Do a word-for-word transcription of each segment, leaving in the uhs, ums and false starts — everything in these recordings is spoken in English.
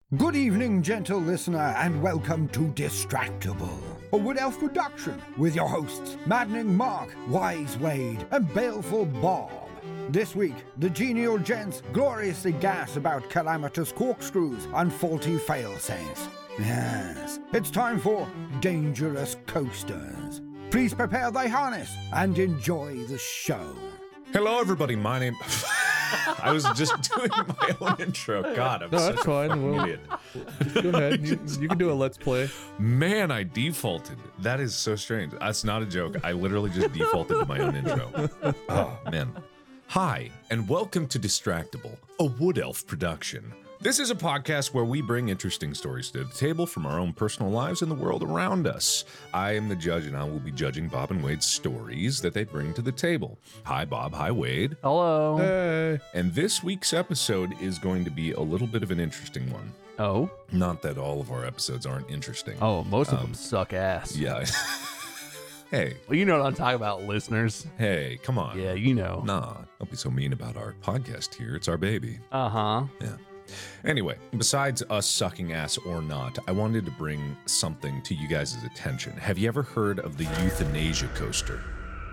Good evening, gentle listener, and welcome to Distractable, a Wood Elf production with your hosts, Maddening Mark, Wise Wade, and Baleful Bob. This week, the genial gents gloriously gas about calamitous corkscrews and faulty fail-safes. Yes, it's time for Dangerous Coasters. Please prepare thy harness and enjoy the show. Hello, everybody. My name... I was just doing my own intro. God, I'm no, such that's a fine. fucking Well, idiot. Go ahead. You, you can do a let's play. Man, I defaulted. That is so strange. That's not a joke. I literally just defaulted to my own intro. Oh, man. Hi, and welcome to Distractable, a Wood Elf production. This is a podcast where we bring interesting stories to the table from our own personal lives and the world around us. I am the judge, and I will be judging Bob and Wade's stories that they bring to the table. Hi, Bob. Hi, Wade. Hello. Hey. And this week's episode is going to be a little bit of an interesting one. Oh? Not that all of our episodes aren't interesting. Oh, most of Um, them suck ass. Yeah. Hey, Well, you know what I'm talking about, listeners. hey, come on. Yeah, you know. Nah, don't be so mean about our podcast here. It's our baby. Uh-huh. Yeah. Anyway, besides us sucking ass or not, I wanted to bring something to you guys' attention. Have you ever heard of the euthanasia coaster?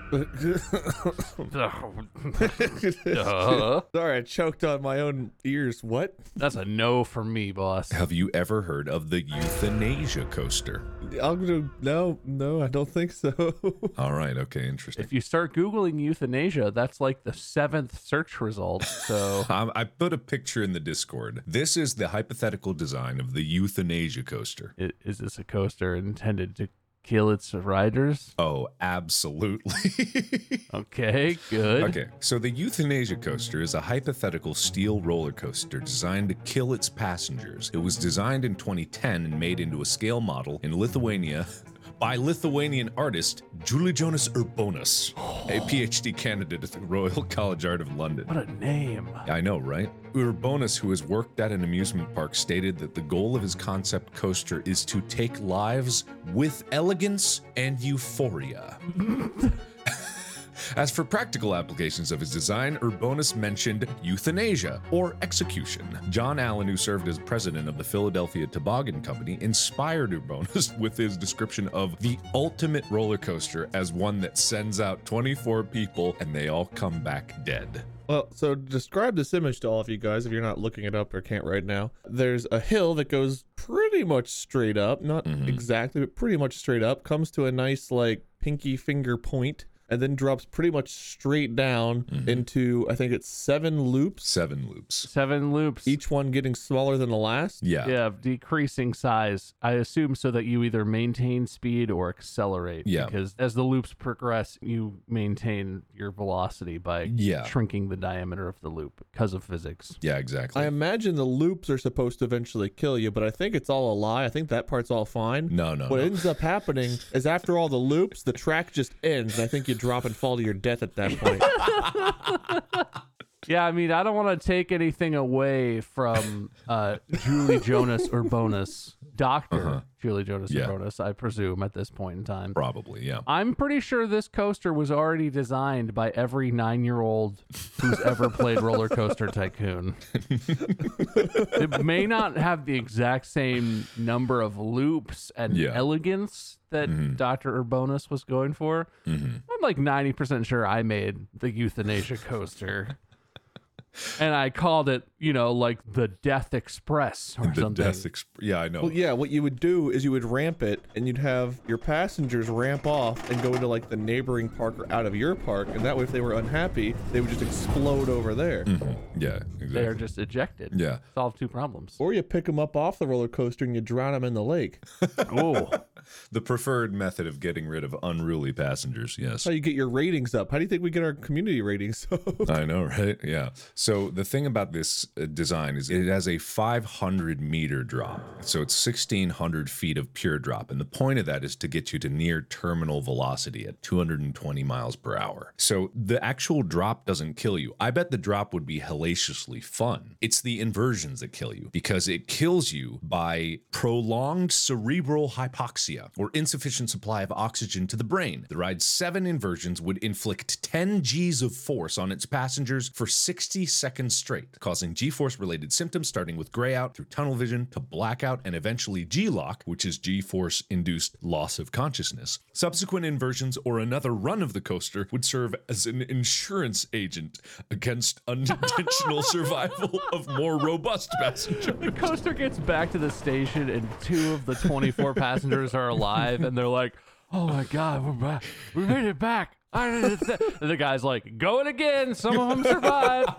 Duh. Sorry, I choked on my own ears. What? That's a no for me, boss. Have you ever heard of the euthanasia coaster? I'll go. No, no, I don't think so. All right, okay, interesting. If you start Googling euthanasia, that's like the seventh search result. So, Um, I put a picture in the Discord. This is the hypothetical design of the euthanasia coaster. i- is this a coaster intended to kill its riders? Oh, absolutely. Okay, good. Okay, so the euthanasia coaster is a hypothetical steel roller coaster designed to kill its passengers. It was designed in twenty ten and made into a scale model in Lithuania by Lithuanian artist Julie Jonas Urbonas, a PhD candidate at the Royal College Art of London. What a name. I know, right? Urbonas, who has worked at an amusement park, stated that the goal of his concept coaster is to take lives with elegance and euphoria. As for practical applications of his design, Urbonas mentioned euthanasia, or execution. John Allen, who served as president of the Philadelphia Toboggan Company, inspired Urbonas with his description of the ultimate roller coaster as one that sends out twenty-four people and they all come back dead. Well, so describe this image to all of you guys if you're not looking it up or can't right now. There's a hill that goes pretty much straight up, not Mhm. exactly, but pretty much straight up, comes to a nice like pinky finger point, and then drops pretty much straight down Mhm. into, I think it's seven loops, Seven loops. Seven loops. each one getting smaller than the last. Yeah. Yeah, decreasing size. I assume so that you either maintain speed or accelerate. Yeah. Because as the loops progress, you maintain your velocity by Yeah. shrinking the diameter of the loop because of physics. Yeah, exactly. I imagine the loops are supposed to eventually kill you, but I think it's all a lie. I think that part's all fine. no, no, What no. ends up happening is after all the loops, the track just ends, and I think you drop and fall to your death at that point. Yeah, I mean, I don't want to take anything away from uh, Julie Jonas Urbonas, Doctor Uh-huh. Julie Jonas Yeah. Urbonas, I presume, at this point in time. Probably, yeah. I'm pretty sure this coaster was already designed by every nine-year-old who's ever played Roller Coaster Tycoon. It may not have the exact same number of loops and Yeah. elegance that Mhm. Doctor Urbonas was going for. hmm I'm like ninety percent sure I made the euthanasia coaster. And I called it, you know, like the Death Express or The something. death exp- yeah, I know. Well, yeah, what you would do is you would ramp it, and you'd have your passengers ramp off and go into like the neighboring park or out of your park, and that way, if they were unhappy, they would just explode over there. Mhm. Yeah, exactly. They are just ejected. Yeah. Solve two problems. Or you pick them up off the roller coaster and you drown them in the lake. Oh, The preferred method of getting rid of unruly passengers, yes. That's how you get your ratings up. How do you think we get our community ratings up? I know, right? Yeah. So the thing about this uh, design is it has a five hundred meter drop. So it's sixteen hundred feet of pure drop. And the point of that is to get you to near terminal velocity at two hundred twenty miles per hour. So the actual drop doesn't kill you. I bet the drop would be hellaciously fun. It's the inversions that kill you because it kills you by prolonged cerebral hypoxia or insufficient supply of oxygen to the brain. The ride's seven inversions would inflict ten G's of force on its passengers for sixty seconds straight, causing G-force related symptoms starting with gray out through tunnel vision to blackout and eventually G-lock, which is G-force induced loss of consciousness. Subsequent inversions or another run of the coaster would serve as an insurance agent against unintentional survival of more robust passengers. The coaster gets back to the station and two of the twenty-four passengers are alive and they're like, oh my God, we're back. We made it back. And the guy's like, going again. Some of them survived.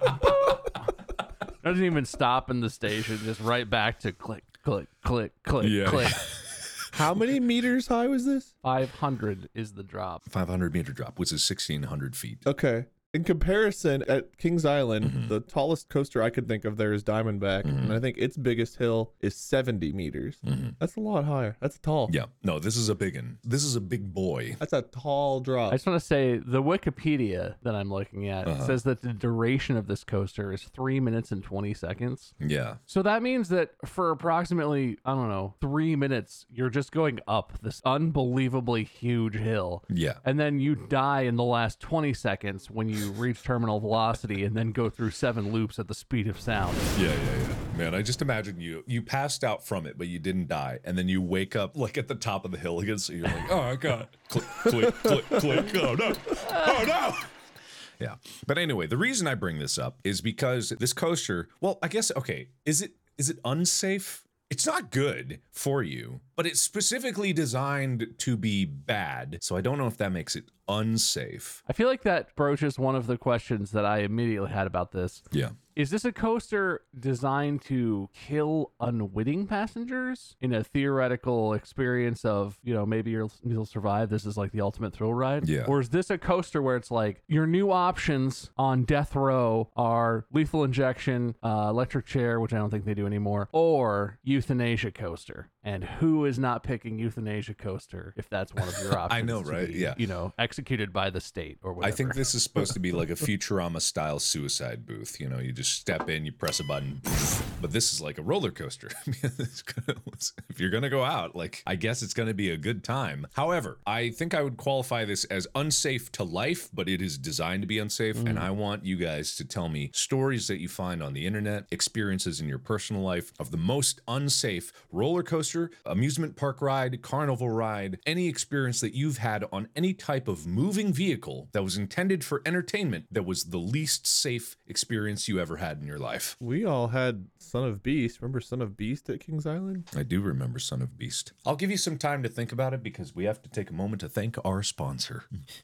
Doesn't even stop in the station. Just right back to click, click, click, click, Yeah. click. How many meters high was this? five hundred is the drop. five hundred meter drop, which is sixteen hundred feet. Okay. In comparison, at Kings Island, Mm-hmm. the tallest coaster I could think of there is Diamondback, Mm-hmm. and I think its biggest hill is seventy meters. Mm-hmm. That's a lot higher. That's tall. Yeah, no, this is a big one. This is a big boy. That's a tall drop. I just want to say the Wikipedia that I'm looking at Uh-huh. says that the duration of this coaster is three minutes and twenty seconds. Yeah. So that means that for approximately, I don't know, three minutes, you're just going up this unbelievably huge hill. Yeah. And then you die in the last twenty seconds when you reach terminal velocity and then go through seven loops at the speed of sound. Yeah, yeah, yeah. Man, I just imagine you you passed out from it, but you didn't die, and then you wake up like at the top of the hill again. So you're like, oh my God, click, click, click, click. Oh no, oh no. Yeah. But anyway, the reason I bring this up is because this coaster. Well, I guess okay. Is it is it unsafe? It's not good for you, but it's specifically designed to be bad. So I don't know if that makes it unsafe. I feel like that broaches one of the questions that I immediately had about this. Yeah. Is this a coaster designed to kill unwitting passengers in a theoretical experience of, you know, maybe you'll, you'll survive? This is like the ultimate thrill ride? Yeah. Or is this a coaster where it's like your new options on death row are lethal injection, uh, electric chair, which I don't think they do anymore, or euthanasia coaster? And who is not picking euthanasia coaster if that's one of your options? I know, to right? be, Yeah. You know, executed by the state or whatever. I think this is supposed to be like a Futurama style suicide booth. You know, you just step in, you press a button, but this is like a roller coaster. It's gonna- if you're going to go out, like, I guess it's going to be a good time. However, I think I would qualify this as unsafe to life, but it is designed to be unsafe. Mm. And I want you guys to tell me stories that you find on the internet, experiences in your personal life of the most unsafe roller coaster, amusement park ride, carnival ride, any experience that you've had on any type of moving vehicle that was intended for entertainment that was the least safe experience you ever had in your life. We all had Son of Beast. Remember Son of Beast at Kings Island? I do remember Son of Beast. I'll give you some time to think about it because we have to take a moment to thank our sponsor.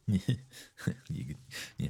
You- yeah.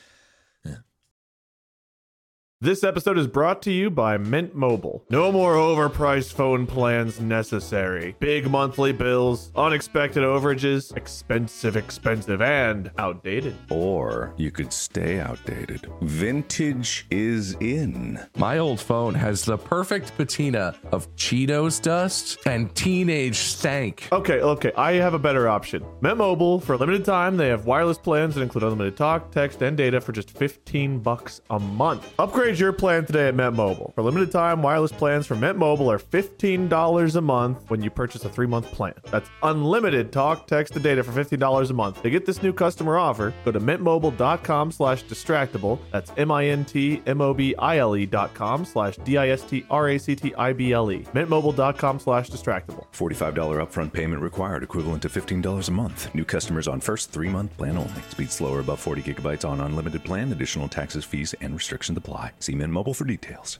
This episode is brought to you by Mint Mobile. No more overpriced phone plans necessary. Big monthly bills, unexpected overages, expensive, expensive, and outdated. Or you could stay outdated. Vintage is in. My old phone has the perfect patina of Cheetos dust and teenage stank. Okay, okay, I have a better option. Mint Mobile, for a limited time, they have wireless plans that include unlimited talk, text, and data for just fifteen bucks a month. Upgrade your plan today at Mint Mobile. For a limited time, wireless plans from Mint Mobile are fifteen dollars a month when you purchase a three-month plan. That's unlimited talk, text, and data for fifteen dollars a month. To get this new customer offer, go to mintmobile.com slash distractible. That's M-I-N-T-M-O-B-I-L-E dot com slash D-I-S-T-R-A-C-T-I-B-L-E. Mintmobile.com slash distractible. forty-five dollars upfront payment required, equivalent to fifteen dollars a month. New customers on first three-month plan only. Speed slower above forty gigabytes on unlimited plan. Additional taxes, fees, and restrictions apply. See Mint Mobile for details.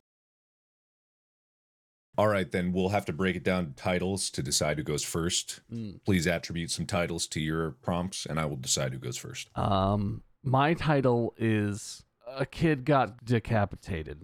All right, then we'll have to break it down to titles to decide who goes first. Mm. Please attribute some titles to your prompts, and I will decide who goes first. Um, my title is A Kid Got Decapitated.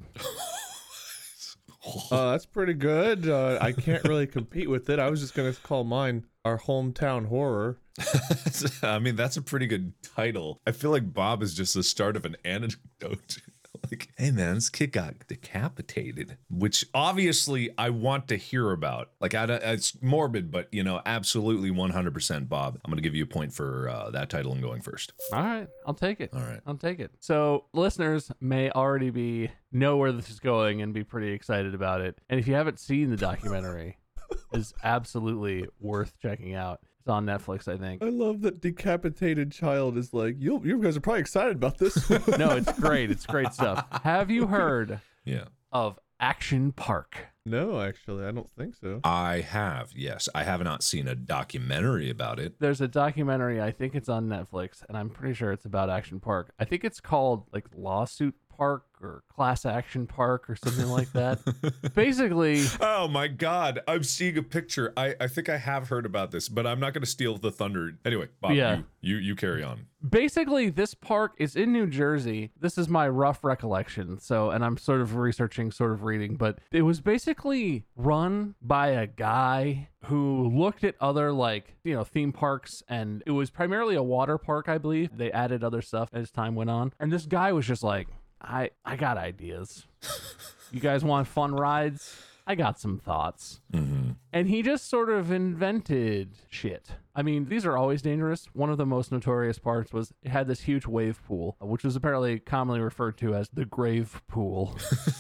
Uh, that's pretty good. Uh, I can't really compete with it. I was just going to call mine Our Hometown Horror. I mean, that's a pretty good title. I feel like Bob is just the start of an anecdote. Like, hey man, this kid got decapitated, which obviously I want to hear about. Like, I, it's morbid, but you know, absolutely one hundred percent Bob. I'm going to give you a point for uh, that title and going first. All right, I'll take it. All right. I'll take it. So listeners may already be know where this is going and be pretty excited about it. And if you haven't seen the documentary, it's absolutely worth checking out. It's on Netflix, I think. I love that decapitated child is like, you you guys are probably excited about this. No, it's great. It's great stuff. Have you heard Yeah. of Action Park? No, actually, I don't think so. I have, yes. I have not seen a documentary about it. There's a documentary, I think it's on Netflix, and I'm pretty sure it's about Action Park. I think it's called like Lawsuit Park or Class Action Park or something like that. Basically, Oh my God. I'm seeing a picture. I, I think I have heard about this, but I'm not going to steal the thunder. Anyway, Bob, Yeah. you, you, you carry on. basically this park is in New Jersey. This is my rough recollection. So, and I'm sort of researching, sort of reading, but it was basically run by a guy who looked at other like, you know, theme parks, and it was primarily a water park, I believe. They added other stuff as time went on. And this guy was just like, I I got ideas. You guys want fun rides? I got some thoughts. Mm-hmm. And he just sort of invented shit. I mean, these are always dangerous. One of the most notorious parts was it had this huge wave pool, which was apparently commonly referred to as the grave pool.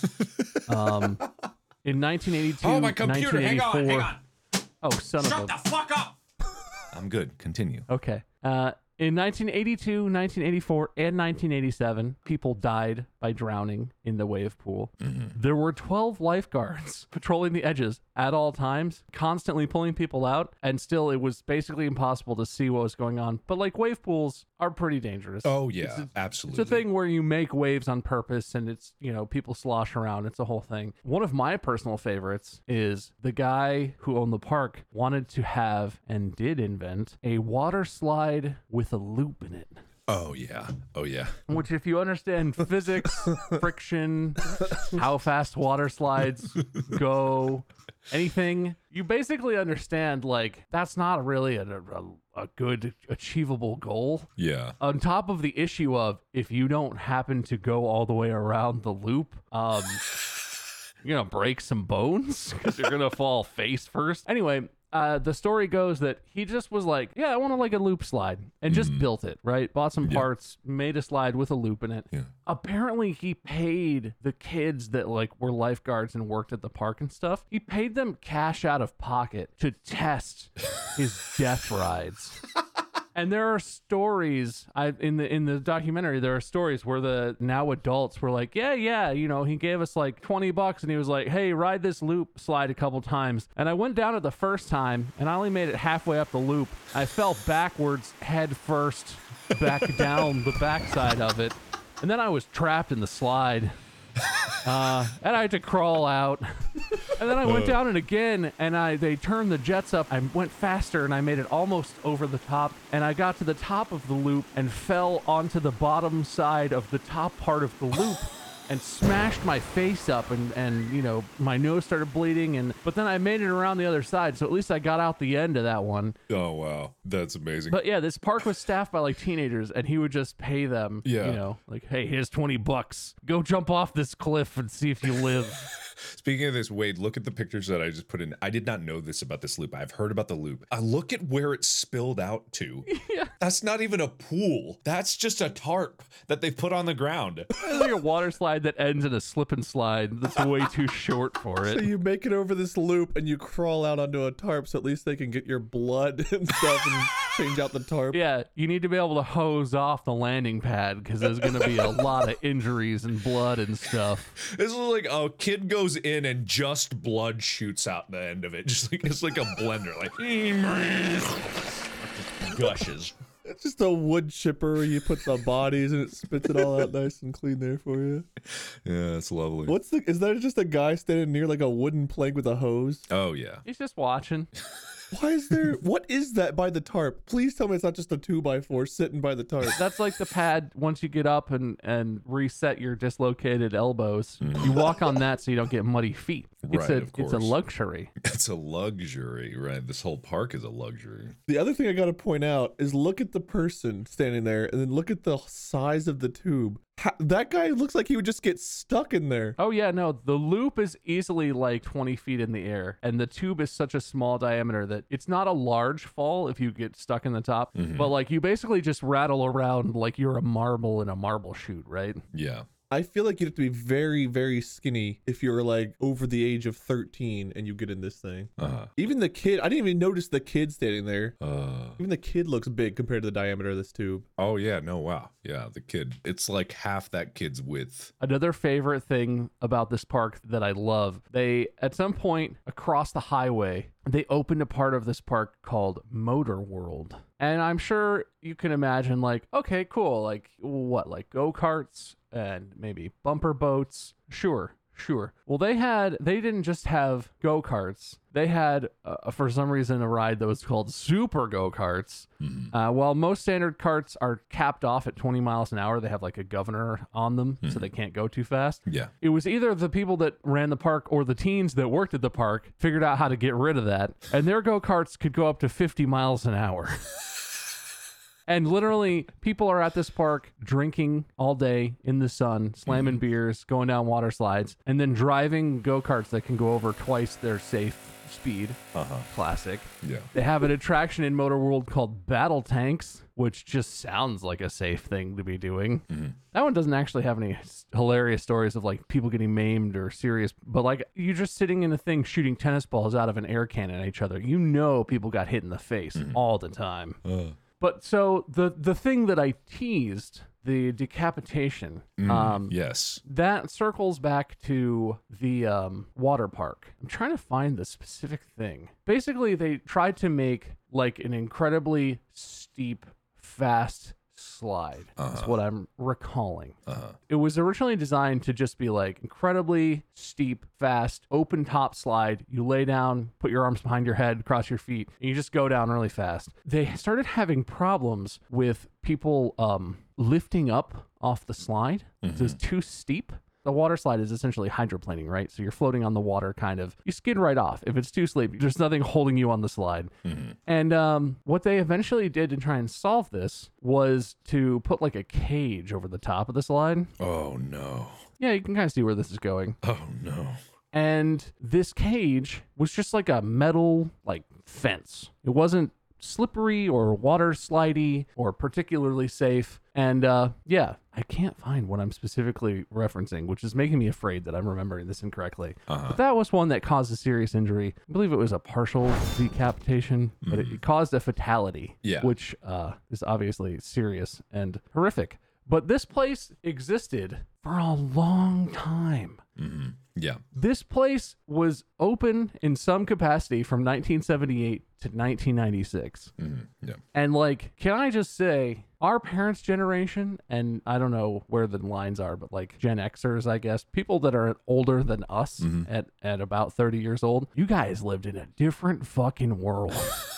um, in nineteen eighty-two, Oh, my computer. Hang on. Hang on. Oh, son Shut of a... the fuck up. I'm good. Continue. Okay. Uh, in nineteen eighty-two, nineteen eighty-four, and nineteen eighty-seven, people died by drowning in the wave pool. Mm-hmm. There were twelve lifeguards patrolling the edges at all times, constantly pulling people out, and still it was basically impossible to see what was going on. But like wave pools are pretty dangerous. Oh, yeah. It's a- absolutely. It's a thing where you make waves on purpose and it's, you know, people slosh around. It's a whole thing. One of my personal favorites is the guy who owned the park wanted to have and did invent a water slide with a loop in it. Oh, yeah. Oh, yeah. Which, if you understand physics, friction, how fast water slides go, anything, you basically understand, like, that's not really a, a, a good, achievable goal. Yeah. On top of the issue of if you don't happen to go all the way around the loop, um, you're going to break some bones because you're going to fall face first. Anyway, Uh, the story goes that he just was like, yeah, I want to like a loop slide, and just Mhm. built it, right? Bought some Yeah. parts, made a slide with a loop in it. Yeah. Apparently he paid the kids that like were lifeguards and worked at the park and stuff. He paid them cash out of pocket to test his death rides. And there are stories I in the in the documentary, there are stories where the now adults were like, yeah, yeah, you know, he gave us like twenty bucks and he was like, hey, ride this loop slide a couple times. And I went down it the first time and I only made it halfway up the loop. I fell backwards head first back down the backside of it. And then I was trapped in the slide. Uh, and I had to crawl out. And then I went down it again, and I they turned the jets up. I went faster, and I made it almost over the top. And I got to the top of the loop and fell onto the bottom side of the top part of the loop. And smashed my face up, and, and you know, my nose started bleeding, and but then I made it around the other side, so at least I got out the end of that one. Oh, wow. That's amazing. But yeah, this park was staffed by like teenagers, and he would just pay them, Yeah. you know, like, hey, here's twenty bucks. Go jump off this cliff and see if you live. Speaking of this, Wade, look at the pictures that I just put in. I did not know this about this loop. I've heard about the loop. I look at where it spilled out to. Yeah. That's not even a pool. That's just a tarp that they put on the ground. It's like a water slide that ends in a slip and slide that's way too short for So it. you make it over this loop and you crawl out onto a tarp so at least they can get your blood and stuff and change out the tarp. Yeah, you need to be able to hose off the landing pad because there's going to be a lot of injuries and blood and stuff. This is like a kid goes in and just blood shoots out the end of it. Just like it's like a blender, like gushes. It's just a wood chipper where you put the bodies and it spits it all out nice and clean there for you. Yeah, it's lovely. What's the, is that just a guy standing near like a wooden plank with a hose? Oh yeah. He's just watching. Why is there, what is that by the tarp? Please tell me it's not just a two by four sitting by the tarp. That's like the pad once you get up and, and reset your dislocated elbows. You walk on that so you don't get muddy feet. It's Right, a of it's a course. luxury. It's a luxury, right? This whole park is a luxury. The other thing I got to point out is look at the person standing there and then look at the size of the tube. Ha- that guy looks like he would just get stuck in there. Oh yeah, no, the loop is easily like twenty feet in the air, and the tube is such a small diameter that it's not a large fall if you get stuck in the top, Mhm. but like you basically just rattle around like you're a marble in a marble chute, right? Yeah. I feel like you'd have to be very, very skinny if you were like over the age of thirteen and you get in this thing. Uh-huh. Even the kid, I didn't even notice the kid standing there. Uh, Even the kid looks big compared to the diameter of this tube. oh yeah, no, wow. Yeah, the kid. It's like half that kid's width. Another favorite thing about this park that I love, they, at some point across the highway, they opened a part of this park called Motor World. And I'm sure you can imagine, like, okay, cool. Like, what, like go-karts and maybe bumper boats? Sure, sure. Well, they had, they didn't just have go-karts. They had, uh, for some reason, a ride that was called Super Go-Karts. Mm-hmm. Uh, while most standard carts are capped off at twenty miles an hour, they have like a governor on them, mm-hmm. so they can't go too fast. Yeah. It was either the people that ran the park or the teens that worked at the park figured out how to get rid of that, and their go-karts could go up to fifty miles an hour. And literally, people are at this park drinking all day in the sun, slamming mm-hmm. beers, going down water slides, and then driving go-karts that can go over twice their safe speed. Uh-huh. Classic. Yeah. They have an attraction in Motor World called Battle Tanks, which just sounds like a safe thing to be doing. Mm-hmm. That one doesn't actually have any hilarious stories of like people getting maimed or serious, but like you're just sitting in a thing shooting tennis balls out of an air cannon at each other. You know people got hit in the face mm-hmm. all the time. Uh. But so the the thing that I teased, the decapitation, mm, um, yes, that circles back to the um, water park. I'm trying to find the specific thing. Basically, they tried to make like an incredibly steep, fast slide. Uh-huh. That's what I'm recalling. Uh-huh. It was originally designed to just be like incredibly steep, fast, open top slide. You lay down, put your arms behind your head, cross your feet, and you just go down really fast. They started having problems with people um, lifting up off the slide. Mm-hmm. It was too steep. The water slide is essentially hydroplaning, right? So you're floating on the water, kind of. You skid right off. If it's too steep, there's nothing holding you on the slide. Mm-hmm. And um, what they eventually did to try and solve this was to put like a cage over the top of the slide. Oh, no. Yeah, you can kind of see where this is going. Oh, no. And this cage was just like a metal, like, fence. It wasn't slippery or water slidey or particularly safe. And uh, yeah, I can't find what I'm specifically referencing, which is making me afraid that I'm remembering this incorrectly. Uh-huh. But that was one that caused a serious injury. I believe it was a partial decapitation, mm. but it, it caused a fatality, yeah. which uh, is obviously serious and horrific. But this place existed for a long time. Mm-hmm. Yeah. This place was open in some capacity from nineteen seventy-eight to nineteen ninety-six. Mm-hmm. Yeah. And like, can I just say, our parents' generation, and I don't know where the lines are, but like Gen Xers, I guess, people that are older than us mm-hmm. at, at about thirty years old, you guys lived in a different fucking world.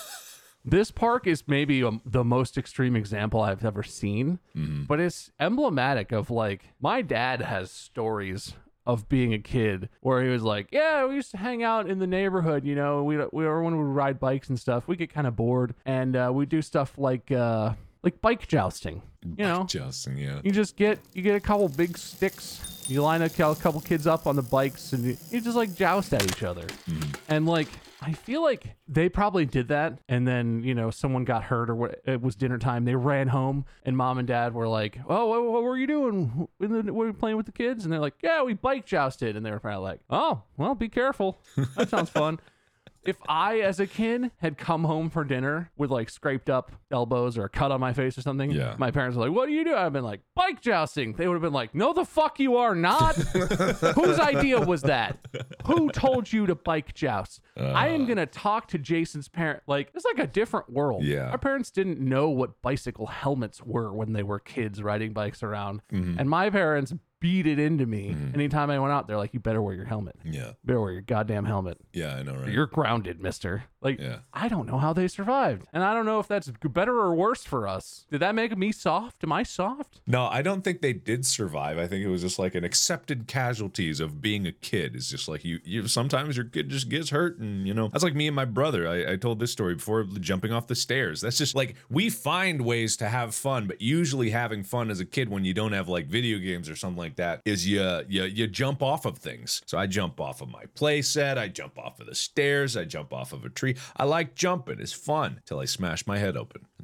This park is maybe a, the most extreme example I've ever seen, mm-hmm. but it's emblematic of like, my dad has stories of being a kid where he was like, yeah, we used to hang out in the neighborhood, you know, we we everyone would ride bikes and stuff. We get kind of bored, and uh, we do stuff like uh, like bike jousting. You bike know, jousting, yeah. You just get you get a couple big sticks, you line a couple kids up on the bikes, and you, you just like joust at each other. Mm. And like, I feel like they probably did that, and then, you know, someone got hurt, or what, it was dinner time. They ran home, and mom and dad were like, "Oh, what, what were you doing? Were you playing with the kids?" And they're like, "Yeah, we bike jousted." And they were probably like, "Oh, well, be careful. That sounds fun." If I, as a kid, had come home for dinner with like scraped up elbows or a cut on my face or something, yeah. my parents were like, "What do you do?" I've been like, "Bike jousting." They would have been like, "No, the fuck you are not." Whose idea was that? Who told you to bike joust? Uh, I am going to talk to Jason's parent. Like, it's like a different world. Yeah. Our parents didn't know what bicycle helmets were when they were kids riding bikes around. Mm-hmm. And my parents beat it into me. Mm. Anytime I went out, they're like, "You better wear your helmet. Yeah. Better wear your goddamn helmet. Yeah, I know, right? You're grounded, mister." Like, yeah. I don't know how they survived. And I don't know if that's better or worse for us. Did that make me soft? Am I soft? No, I don't think they did survive. I think it was just like an accepted casualties of being a kid. It's just like you, you sometimes your kid just gets hurt. And, you know, that's like me and my brother. I, I told this story before, jumping off the stairs. That's just like, we find ways to have fun, but usually having fun as a kid when you don't have like video games or something like that is you, you, you jump off of things. So I jump off of my play set. I jump off of the stairs. I jump off of a tree. I like jumping. It's fun till I smash my head open. And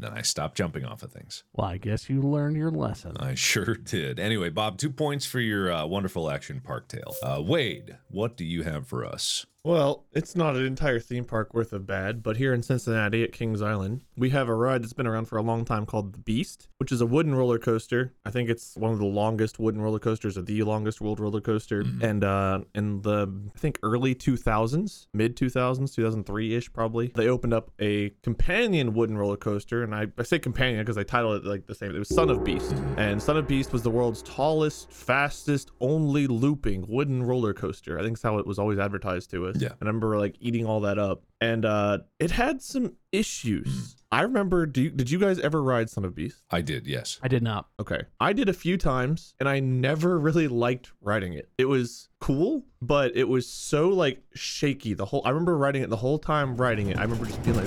And then I stopped jumping off of things. Well, I guess you learned your lesson. I sure did. Anyway, Bob, two points for your uh, wonderful action park tale. Uh, Wade, what do you have for us? Well, it's not an entire theme park worth of bad, but here in Cincinnati at Kings Island, we have a ride that's been around for a long time called the Beast, which is a wooden roller coaster. I think it's one of the longest wooden roller coasters, or the longest world roller coaster. Mm-hmm. And uh, in the, I think, early two thousands, mid two thousands, two thousand three-ish probably, they opened up a companion wooden roller coaster. And I, I say companion because I titled it like the same. It was Son of Beast. And Son of Beast was the world's tallest, fastest, only looping wooden roller coaster. I think that's how it was always advertised to us. Yeah. And I remember like eating all that up. And uh, it had some issues. I remember, do you, did you guys ever ride Son of Beast? I did, yes. I did not. Okay. I did a few times, and I never really liked riding it. It was cool, but it was so like shaky the whole I remember riding it the whole time riding it. I remember just being like,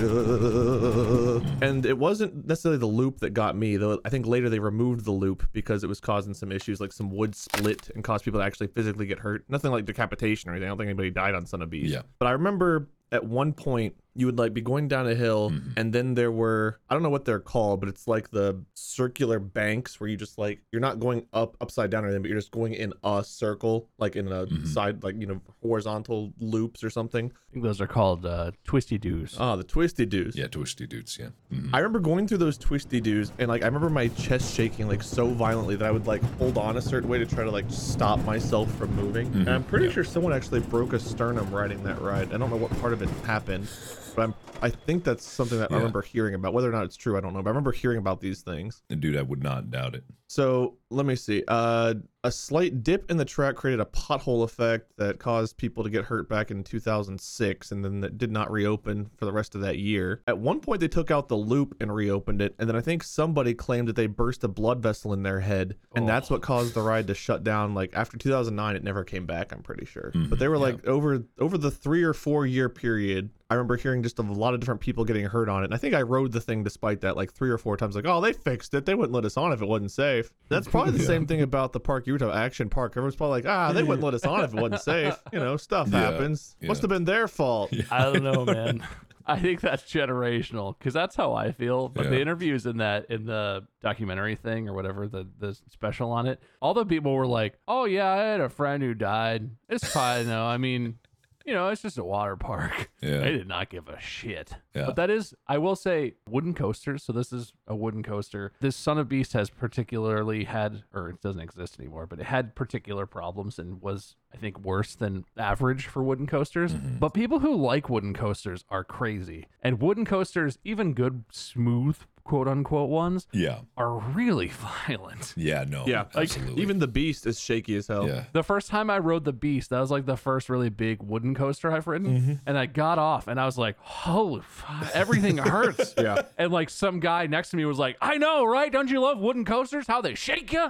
ugh. And it wasn't necessarily the loop that got me, though. I think later they removed the loop because it was causing some issues, like some wood split and caused people to actually physically get hurt. Nothing like decapitation or anything. I don't think anybody died on Son of Beast. Yeah. But I remember at one point you would like be going down a hill, mm-hmm. and then there were, I don't know what they're called, but it's like the circular banks where you just like, you're not going up upside down or anything, but you're just going in a circle, like in a mm-hmm. side, like, you know, horizontal loops or something. I think those are called uh, twisty doos. Oh, the twisty doos. Yeah, twisty dudes, yeah. Mm-hmm. I remember going through those twisty doos, and like I remember my chest shaking like so violently that I would like hold on a certain way to try to like stop myself from moving. Mm-hmm. And I'm pretty yeah. sure someone actually broke a sternum riding that ride. I don't know what part of it happened, but I'm I think that's something that yeah. I remember hearing about. Whether or not it's true, I don't know, but I remember hearing about these things. And dude, I would not doubt it. So let me see. Uh, a slight dip in the track created a pothole effect that caused people to get hurt back in two thousand six, and then that did not reopen for the rest of that year. At one point, they took out the loop and reopened it, and then I think somebody claimed that they burst a blood vessel in their head, and oh. that's what caused the ride to shut down. Like after two thousand nine, it never came back, I'm pretty sure. Mm-hmm. But they were like yeah. over over the three or four year period, I remember hearing just a lot of different people getting hurt on it. And I think I rode the thing despite that like three or four times. Like, oh, they fixed it. They wouldn't let us on if it wasn't safe. That's probably the yeah. same thing about the park you were talking about, Action Park. Everyone's probably like, ah, they wouldn't let us on if it wasn't safe. You know, stuff yeah. happens. Yeah. Must have been their fault. Yeah. I don't know, man. I think that's generational because that's how I feel. But yeah. the interviews in that in the documentary thing or whatever, the the special on it, all the people were like, "Oh yeah, I had a friend who died. It's fine though. I mean, you know, it's just a water park." Yeah. They did not give a shit. Yeah. But that is, I will say, wooden coasters. So this is a wooden coaster. This Son of Beast has particularly had, or it doesn't exist anymore, but it had particular problems and was, I think, worse than average for wooden coasters. Mm-hmm. But people who like wooden coasters are crazy. And wooden coasters, even good, smooth, quote unquote ones, yeah, are really violent. Yeah, no, yeah, absolutely. Like, even the Beast is shaky as hell. Yeah. The first time I rode the Beast, that was like the first really big wooden coaster I've ridden, mm-hmm. and I got off and I was like, holy fuck, everything hurts. Yeah. And like some guy next to me was like, I know, right? Don't you love wooden coasters? How they shake you?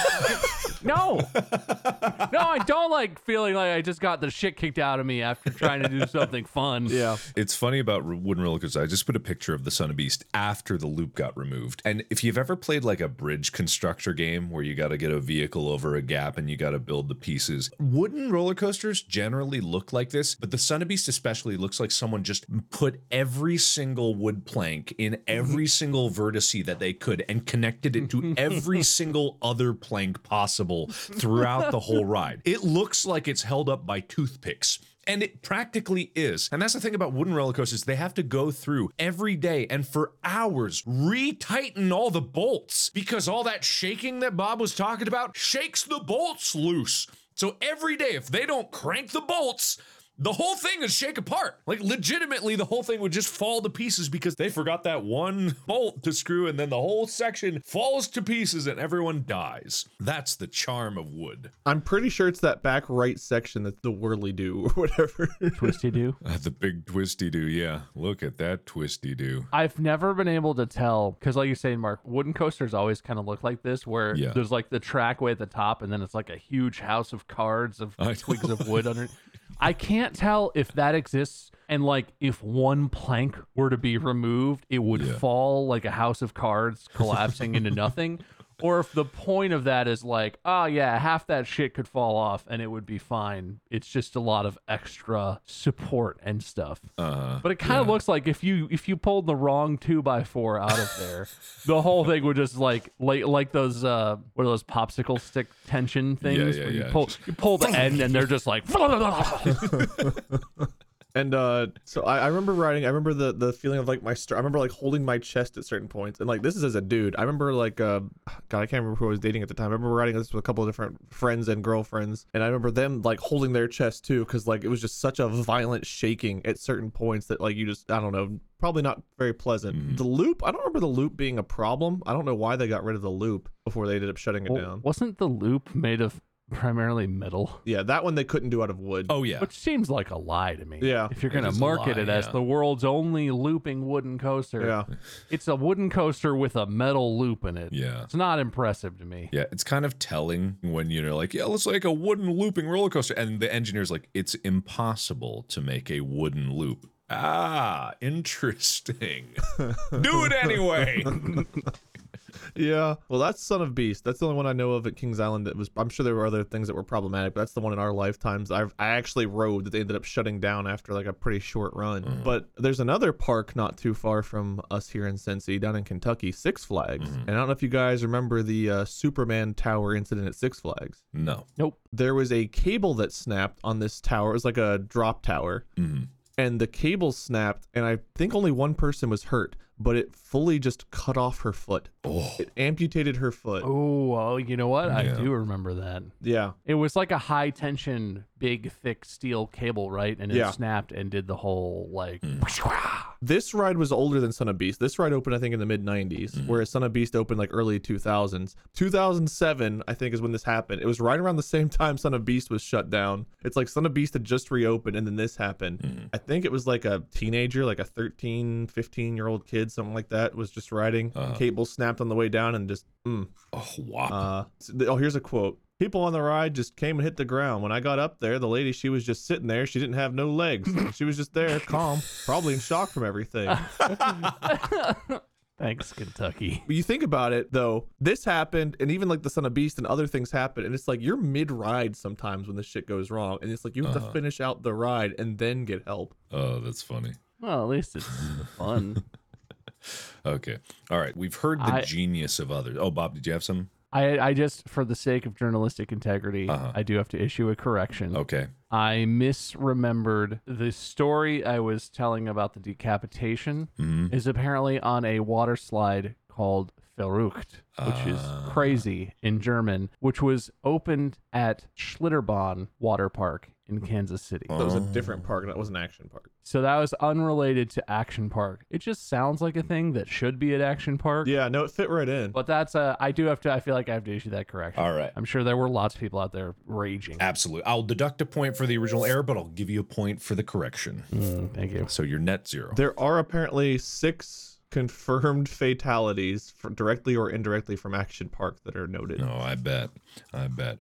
No. No, I don't like feeling like I just got the shit kicked out of me after trying to do something fun. Yeah. It's funny about wooden roller coasters. I just put a picture of the Son of Beast after the loop got removed. And if you've ever played like a bridge constructor game where you got to get a vehicle over a gap and you got to build the pieces, wooden roller coasters generally look like this, but the Son of Beast especially looks like someone just put every single wood plank in every single vertex that they could and connected it to every single other plank possible throughout the whole ride. It looks like it's held up by toothpicks. And it practically is. And that's the thing about wooden roller coasters. They have to go through every day and for hours retighten all the bolts because all that shaking that Bob was talking about shakes the bolts loose. So every day, if they don't crank the bolts, the whole thing would shake apart. Like legitimately, the whole thing would just fall to pieces because they forgot that one bolt to screw and then the whole section falls to pieces and everyone dies. That's the charm of wood. I'm pretty sure it's that back right section that's the whirly do or whatever. Twisty do? Uh, the big twisty do, yeah. Look at that twisty do. I've never been able to tell because like you're saying, Mark, wooden coasters always kind of look like this where yeah. there's like the trackway at the top and then it's like a huge house of cards of twigs of wood under. I can't tell if that exists and like if one plank were to be removed, it would yeah. fall like a house of cards collapsing into nothing, Or if the point of that is like, oh yeah, half that shit could fall off and it would be fine. It's just a lot of extra support and stuff. Uh, But it kind of yeah. looks like if you if you pulled the wrong two by four out of there, the whole thing would just like like like those uh what are those popsicle stick tension things yeah, where you yeah. pull you pull the end and they're just like And uh, so I, I remember riding. I remember the the feeling of like my. St- I remember like holding my chest at certain points, and like this is as a dude. I remember like uh, God, I can't remember who I was dating at the time. I remember riding this with a couple of different friends and girlfriends, and I remember them like holding their chest too, because like it was just such a violent shaking at certain points that like you just I don't know, probably not very pleasant. Mm-hmm. The loop, I don't remember the loop being a problem. I don't know why they got rid of the loop before they ended up shutting it Well, down. wasn't the loop made of primarily metal? Yeah, that one they couldn't do out of wood. Oh yeah. Which seems like a lie to me. Yeah. If you're It going is to a market lie, it as yeah. the world's only looping wooden coaster, Yeah. it's a wooden coaster with a metal loop in it. Yeah. It's not impressive to me. Yeah, it's kind of telling when you're like, yeah, let's like a wooden looping roller coaster. And the engineer's like, it's impossible to make a wooden loop. Ah, interesting. Do it anyway. Yeah. Well, that's Son of Beast. That's the only one I know of at Kings Island that was. I'm sure there were other things that were problematic, but that's the one in our lifetimes I've I actually rode that they ended up shutting down after like a pretty short run. Mm-hmm. But there's another park not too far from us here in Cincy, down in Kentucky, Six Flags. Mm-hmm. And I don't know if you guys remember the uh, Superman Tower incident at Six Flags. No. Nope. There was a cable that snapped on this tower. It was like a drop tower. Mm-hmm. And the cable snapped, and I think only one person was hurt, but it fully just cut off her foot. Oh. It amputated her foot. Oh, well, you know what? I Yeah. do remember that. Yeah. It was like a high tension, big, thick steel cable, right? And it Yeah. snapped and did the whole like. This ride was older than Son of Beast. This ride opened, I think, in the mid nineties, Mm-hmm. whereas Son of Beast opened like early two thousands. two thousand seven, I think, is when this happened. It was right around the same time Son of Beast was shut down. It's like Son of Beast had just reopened, and then this happened. Mm-hmm. I think it was like a teenager, like a thirteen, fifteen year old kid, something like that, was just riding. Uh-huh. Cable snapped on the way down, and just, mm. Oh, wow. Uh, so the- oh, here's a quote. People on the ride just came and hit the ground. When I got up there, the lady, she was just sitting there. She didn't have no legs. She was just there, calm, probably in shock from everything. Thanks, Kentucky. But you think about it, though, this happened, and even like the Son of Beast and other things happen, and it's like you're mid-ride sometimes when this shit goes wrong, and it's like you have Uh-huh. to finish out the ride and then get help. Oh, that's funny. Well, at least it's fun. Okay. All right. We've heard the I- genius of others. Oh, Bob, did you have some? I, I just, for the sake of journalistic integrity, Uh-huh. I do have to issue a correction. Okay. I misremembered the story I was telling about the decapitation Mm-hmm. is apparently on a water slide called Verrückt, which is Ah. crazy in German, which was opened at Schlitterbahn Water Park in Kansas City. That was a Oh. different park, that was an action park. So that was unrelated to Action Park. It just sounds like a thing that should be at Action Park. Yeah, no, it fit right in. But that's a, I do have to, I feel like I have to issue that correction. All right. I'm sure there were lots of people out there raging. Absolutely. I'll deduct a point for the original error, but I'll give you a point for the correction. Mm, thank you. So you're net zero. There are apparently six confirmed fatalities for directly or indirectly from Action Park that are noted. No, I bet. I bet.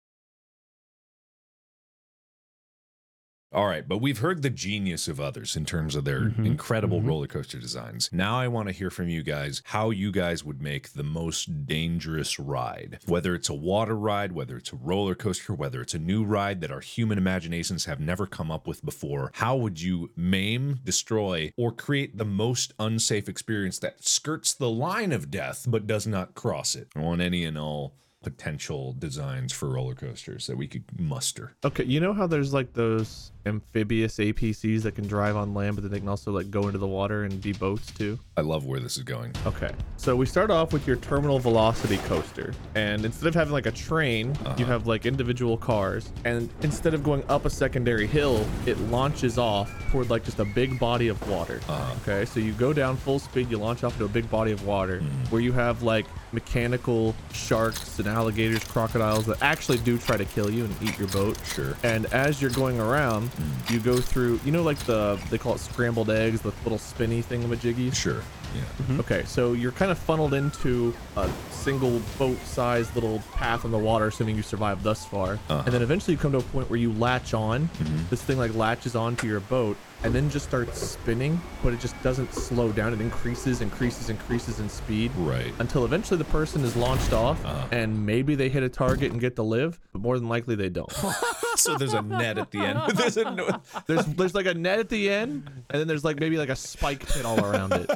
All right, but we've heard the genius of others in terms of their Mhm, incredible mhm. roller coaster designs. Now I want to hear from you guys how you guys would make the most dangerous ride. Whether it's a water ride, whether it's a roller coaster, whether it's a new ride that our human imaginations have never come up with before. How would you maim, destroy, or create the most unsafe experience that skirts the line of death but does not cross it? I want any and all potential designs for roller coasters that we could muster. Okay, you know how there's like those amphibious A P Cs that can drive on land, but then they can also like go into the water and be boats too? I love where this is going. Okay, so we start off with your terminal velocity coaster, and instead of having like a train, you have like individual cars, and instead of going up a secondary hill, it launches off toward like just a big body of water. Okay, so you go down full speed, you launch off into a big body of water where you have like mechanical sharks and alligators, crocodiles that actually do try to kill you and eat your boat. Sure. And as you're going around, you go through, you know, like the, they call it scrambled eggs, the little spinny thingamajiggies. Sure. Yeah. Okay, so you're kind of funneled into a single boat-sized little path on the water, assuming you survive thus far. Uh-huh. And then eventually you come to a point where you latch on. This thing like latches onto your boat, and then just starts spinning, but it just doesn't slow down. It increases, increases, increases in speed. Right. Until eventually the person is launched off, Uh-huh. and maybe they hit a target and get to live, but more than likely they don't. So there's a net at the end. There's a no- There's there's like a net at the end, and then there's like maybe like a spike pit all around it.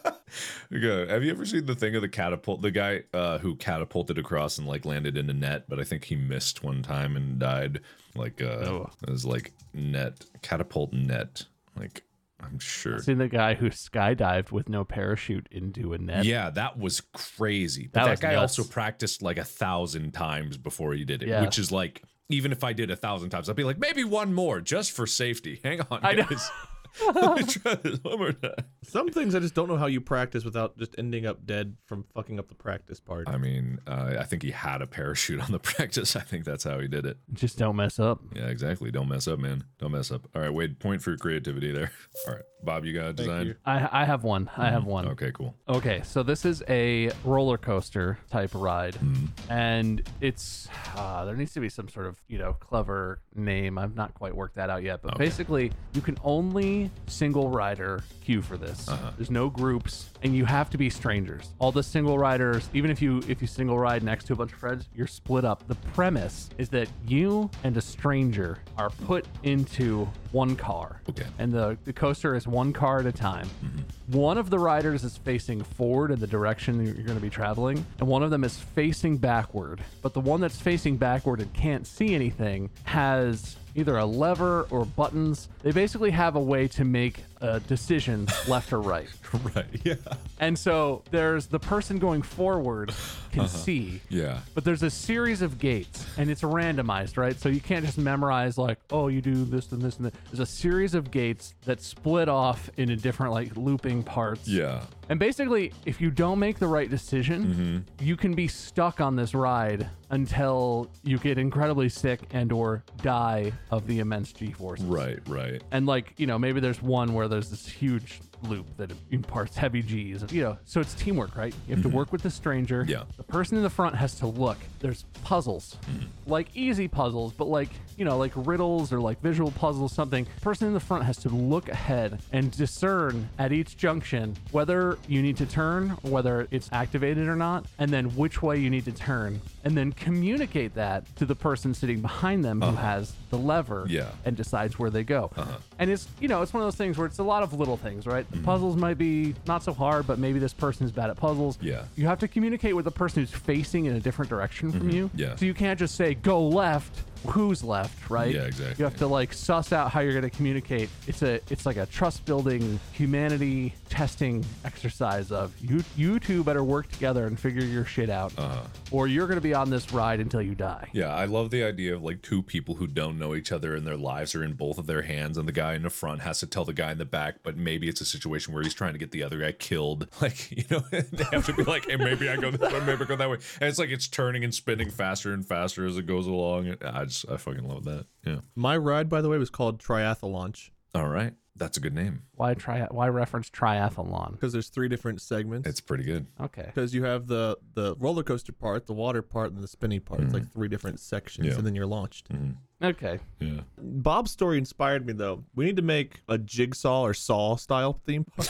Okay. Have you ever seen the thing of the catapult? The guy uh, who catapulted across and like landed in a net, but I think he missed one time and died. Like uh, Oh. it was like net catapult net. Like I'm sure. I've seen the guy who skydived with no parachute into a net. Yeah, that was crazy. But That that, was guy nuts. also practiced like a thousand times before he did it, Yeah. which is like, even if I did a thousand times, I'd be like, maybe one more just for safety. Hang on, I know. guys. Let me try this one more time. Some things I just don't know how you practice without just ending up dead from fucking up the practice part. I mean, uh, I think he had a parachute on the practice. I think that's how he did it. Just don't mess up. Yeah, exactly. Don't mess up, man. Don't mess up. All right, Wade, point for your creativity there. All right, Bob, you got a design? you. I I have one. I have one. Okay, cool. Okay, so this is a roller coaster type ride, Mm-hmm. and it's uh, there needs to be some sort of you know clever name. I've not quite worked that out yet, but Okay. basically you can only single rider queue for this. Uh-huh. There's no groups, and you have to be strangers. All the single riders, even if you if you single ride next to a bunch of friends, you're split up. The premise is that you and a stranger are put into one car. Okay. And the, the coaster is one car at a time. One of the riders is facing forward in the direction you're going to be traveling, and one of them is facing backward. But the one that's facing backward and can't see anything has either a lever or buttons. They basically have a way to make a decision left or right. Right, yeah. And so there's the person going forward can see. Yeah. But there's a series of gates, and it's randomized, right? So you can't just memorize like, oh, you do this and this and that. There's a series of gates that split off into different like looping parts. Yeah. And basically, if you don't make the right decision, you can be stuck on this ride until you get incredibly sick and or die of the immense G-forces. Right, right. And like, you know, maybe there's one where there's this huge loop that imparts heavy G's, you know, so it's teamwork, right? You have to work with the stranger. Yeah. The person in the front has to look. There's puzzles, like easy puzzles, but like, you know, like riddles or like visual puzzles, something. The person in the front has to look ahead and discern at each junction whether you need to turn or whether it's activated or not, and then which way you need to turn, and then communicate that to the person sitting behind them who has the lever Yeah. and decides where they go. And it's, you know, it's one of those things where it's a lot of little things, right? The puzzles might be not so hard, but maybe this person is bad at puzzles. Yeah. You have to communicate with the person who's facing in a different direction from you. Yeah. So you can't just say, go left. Who's left, right? Yeah, exactly. You have to like suss out how you're going to communicate. It's a, it's like a trust building, humanity testing exercise of you, you two better work together and figure your shit out, Uh-huh. or you're going to be on this ride until you die. Yeah, I love the idea of like two people who don't know each other and their lives are in both of their hands, and the guy in the front has to tell the guy in the back, but maybe it's a situation where he's trying to get the other guy killed. Like, you know, they have to be like, hey, maybe I go this way, maybe I go that way. And it's like it's turning and spinning faster and faster as it goes along. I just, I fucking love that. Yeah. My ride, by the way, was called Triathlon All right. That's a good name. Why try? Why reference triathlon? because there's three different segments. It's pretty good. Okay. Because you have the the roller coaster part, the water part, and the spinny part. It's like three different sections, Yeah. and then you're launched. Okay. Yeah. Bob's story inspired me, though. We need to make a Jigsaw or Saw style theme park.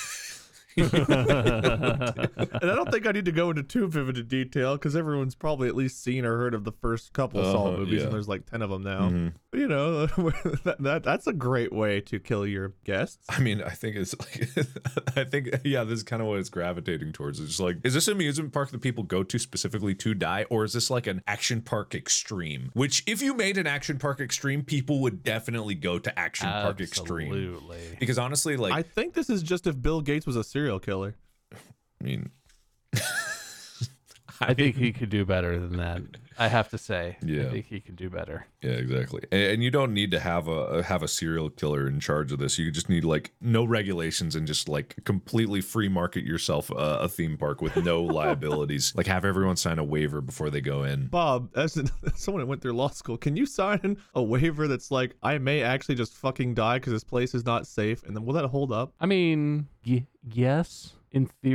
And I don't think I need to go into too vivid a detail because everyone's probably at least seen or heard of the first couple Saw Uh-huh, movies, yeah. and there's like ten of them now. But, you know, that, that that's a great way to kill your guests. I mean, I think it's like, I think, yeah, this is kind of what it's gravitating towards. It's just like, is this an amusement park that people go to specifically to die, or is this like an action park extreme? Which, if you made an action park extreme, people would definitely go to action park extreme. Absolutely. Because honestly, like, I think this is just if Bill Gates was a serial killer. I mean, I think he could do better than that. I have to say. Yeah. I think he could do better. yeah, exactly. And, and you don't need to have a have a serial killer in charge of this. You just need like no regulations and just like completely free market yourself a, a theme park with no liabilities. Like have everyone sign a waiver before they go in. Bob, as, an, as someone that went through law school, can you sign a waiver that's like, I may actually just fucking die because this place is not safe? And then will that hold up? I mean, y- yes, in theory,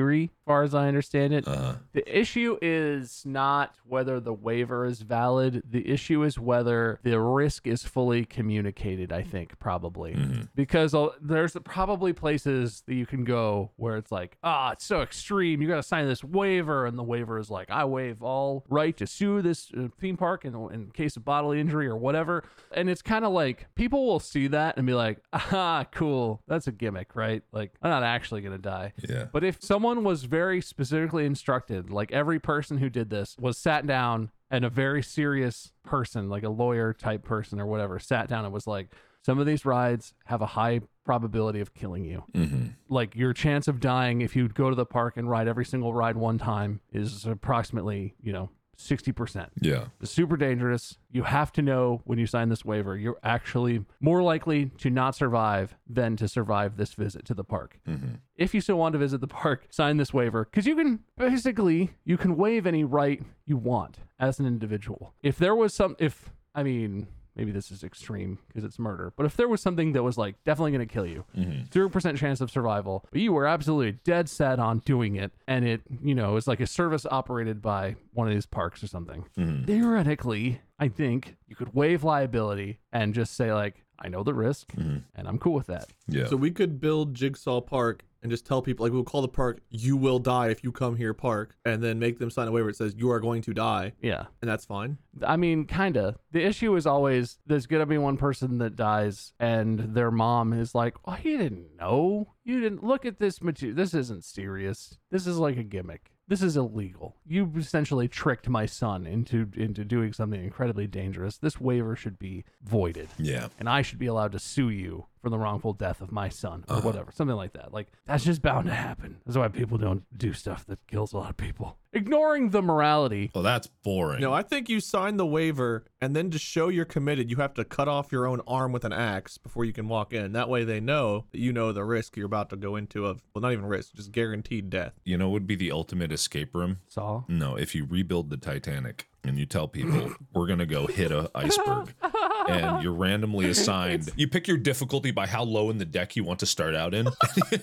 far as I understand it. Uh-huh. The issue is not whether the waiver is valid. The issue is whether the risk is fully communicated, I think, probably. Mm-hmm. Because uh, there's probably places that you can go where it's like, ah, it's so extreme. You got to sign this waiver. And the waiver is like, I waive all right to sue this uh, theme park in, in case of bodily injury or whatever. And it's kind of like people will see that and be like, ah, cool. That's a gimmick, right? Like, I'm not actually going to die. Yeah. But if someone was very specifically instructed, like every person who did this was sat down and a very serious person, like a lawyer type person or whatever, sat down and was like, some of these rides have a high probability of killing you. Mm-hmm. Like your chance of dying if you go to the park and ride every single ride one time is approximately, you know, sixty percent. Yeah. It's super dangerous. You have to know when you sign this waiver, you're actually more likely to not survive than to survive this visit to the park. Mm-hmm. If you still want to visit the park, sign this waiver, because you can basically, you can waive any right you want as an individual. If there was some, if, I mean... maybe this is extreme because it's murder, but if there was something that was like definitely going to kill you, Mm-hmm. zero percent chance of survival, but you were absolutely dead set on doing it, and it, you know, is like a service operated by one of these parks or something, Mm-hmm. theoretically, I think you could waive liability and just say like, I know the risk Mm-hmm. and I'm cool with that. Yeah. So we could build Jigsaw Park and just tell people, like, we'll call the park, you will die if you come here park, and then make them sign a waiver that says you are going to die, Yeah. and that's fine. I mean, kind of. The issue is always there's going to be one person that dies and their mom is like, oh, you didn't know. You didn't look at this material. This isn't serious. This is like a gimmick. This is illegal. You essentially tricked my son into into doing something incredibly dangerous. This waiver should be voided. Yeah. And I should be allowed to sue you for the wrongful death of my son or whatever. Something like that. Like, that's just bound to happen. That's why people don't do stuff that kills a lot of people. Ignoring the morality. Well, that's boring. No, I think you sign the waiver, and then to show you're committed, you have to cut off your own arm with an axe before you can walk in. That way they know that you know the risk you're about to go into of, well, not even risk, just guaranteed death. You know what would be the ultimate escape room? Saw. No, if you rebuild the Titanic and you tell people we're gonna go hit a iceberg, and you're randomly assigned, you pick your difficulty by how low in the deck you want to start out in.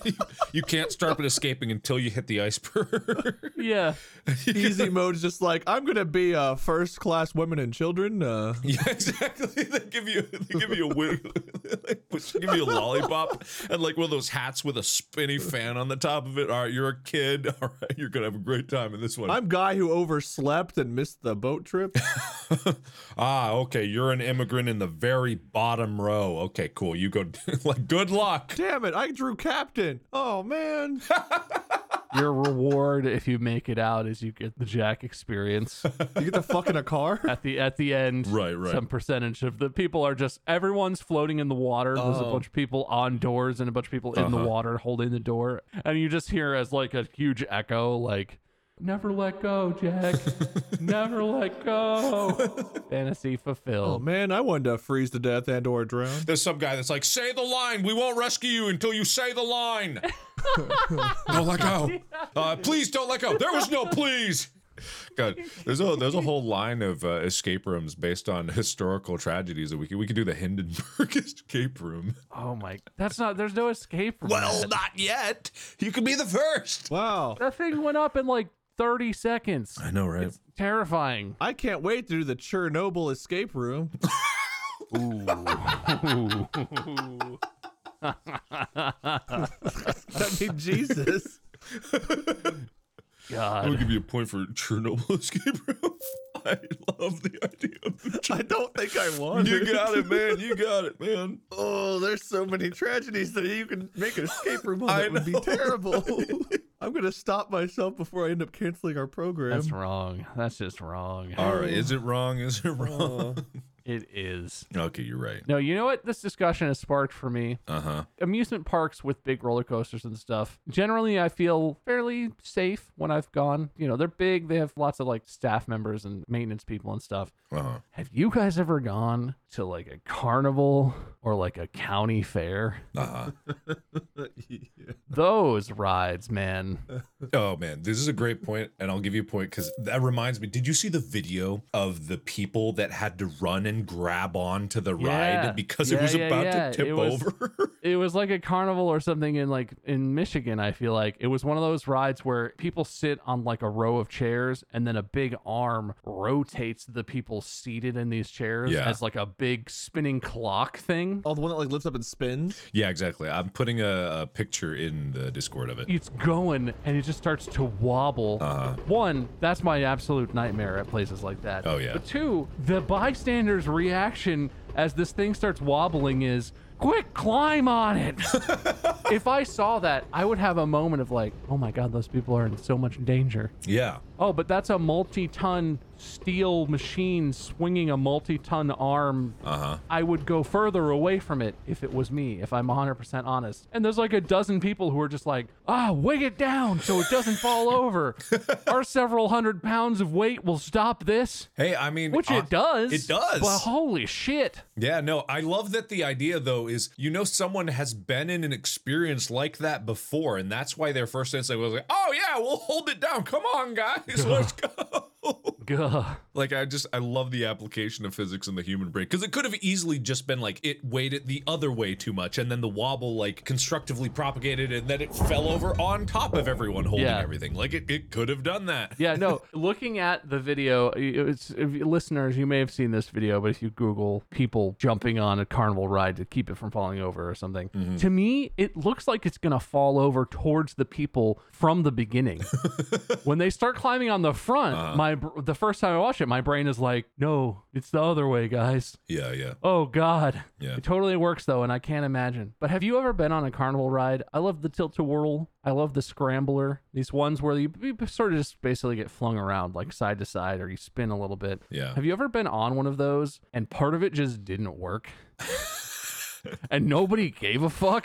You can't start with escaping until you hit the iceberg. Yeah. Easy mode's just like, I'm gonna be uh, first class women and children. Uh, Yeah, exactly. They give you they give you a wig, they give you a lollipop and like one of those hats with a spinny fan on the top of it. All right, you're a kid. All right, you're gonna have a great time in this one. I'm guy who overslept and missed the boat trip. Ah, okay. You're an immigrant in the very bottom row. Okay, cool. You go. Like, good luck. Damn it, I drew captain. Oh man. Your reward if you make it out is you get the Jack experience. You get to fuck in a car? At the at the end, Right, right. some percentage of the people are just everyone's floating in the water. There's a Oh. bunch of people on doors and a bunch of people in the Uh-huh. water holding the door, and you just hear as like a huge echo, like "Never let go, Jack. Never let go." Fantasy Oh fulfilled. man, I wanted to freeze to death and or drown. There's some guy that's like, say the line. We won't rescue you until you say the line. Don't let go. Uh, please don't let go. There was no please. God, there's a there's a whole line of uh, escape rooms based on historical tragedies that we could we could do the Hindenburg escape room. Oh my, that's not. There's no escape from Well, that. not yet. You could be the first. Wow. That thing went up in like thirty seconds. I know, right? It's terrifying. I can't wait to do the Chernobyl escape room. I mean, Jesus. I'm God. gonna give you a point for Chernobyl escape room. I love the idea of the I don't think I want You it. got it, man. You got it, man. Oh, there's so many tragedies that you can make an escape room on I that would be know. terrible. I'm going to stop myself before I end up canceling our program. That's wrong. That's just wrong. All right, is it wrong? Is it wrong? It is. Okay, you're right. No, you know what this discussion has sparked for me? Uh huh. Amusement parks with big roller coasters and stuff. Generally, I feel fairly safe when I've gone. You know, they're big. They have lots of like staff members and maintenance people and stuff. Uh huh. Have you guys ever gone to like a carnival or like a county fair? Uh huh. Yeah. Those rides, man. Oh man, this is a great point, and I'll give you a point because that reminds me. Did you see the video of the people that had to run and grab on to the Yeah. ride because Yeah, it was yeah, about yeah. to tip It was- over? It was like a carnival or something in like in Michigan, I feel like. It was one of those rides where people sit on like a row of chairs and then a big arm rotates the people seated in these chairs Yeah. as like a big spinning clock thing. Oh, the one that like lifts up and spins? Yeah, exactly. I'm putting a, a picture in the Discord of it. It's going and it just starts to wobble. Uh-huh. One, that's my absolute nightmare at places like that. Oh, yeah. But two, the bystanders' reaction as this thing starts wobbling is, quick, climb on it. If I saw that, I would have a moment of like, oh my God, those people are in so much danger. Yeah. Oh, but that's a multi-ton steel machine swinging a multi-ton arm. Uh-huh. I would go further away from it if it was me, if I'm one hundred percent honest. And there's like a dozen people who are just like, ah, wig it down so it doesn't fall over. Our several hundred pounds of weight will stop this. Hey, I mean... Which uh, it does. It does. But holy shit. Yeah, no, I love that the idea, though, is, you know, someone has been in an experience like that before, and that's why their first instinct was like, oh, yeah, we'll hold it down. Come on, guys, let's go. Gah. Like, I just, I love the application of physics in the human brain, because it could have easily just been like, it weighed it the other way too much, and then the wobble, like, constructively propagated, and then it fell over on top of everyone holding Yeah. everything. Like, it, it could have done that. Yeah, no, looking at the video, it's, if you- listeners, you may have seen this video, but if you Google people jumping on a carnival ride to keep it from falling over or something, Mm-hmm. to me, it looks like it's going to fall over towards the people from the beginning. When they start climbing on the front, Uh-huh. my br- the first time I watched it, my brain is like, no, it's the other way, guys. Yeah, yeah. Oh, God. Yeah. It totally works, though, and I can't imagine. But have you ever been on a carnival ride? I love the tilt-a-whirl. I love the scrambler. These ones where you, you sort of just basically get flung around, like side to side, or you spin a little bit. Yeah. Have you ever been on one of those and part of it just didn't work? And nobody gave a fuck?